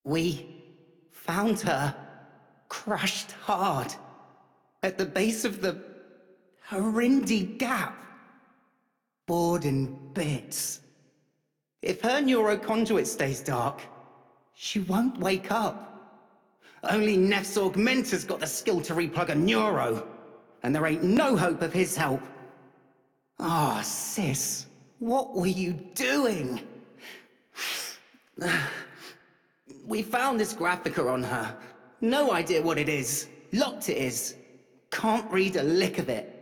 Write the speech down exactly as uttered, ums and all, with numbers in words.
We found her crushed hard at the base of the Harindi Gap, bored in bits. If her neuroconduit stays dark, she won't wake up. Only Nef's Augmentor's got the skill to replug a neuro, and there ain't no hope of his help. Ah, oh, sis, what were you doing? We found this graphica on her. No idea what it is. Locked it is. Can't read a lick of it.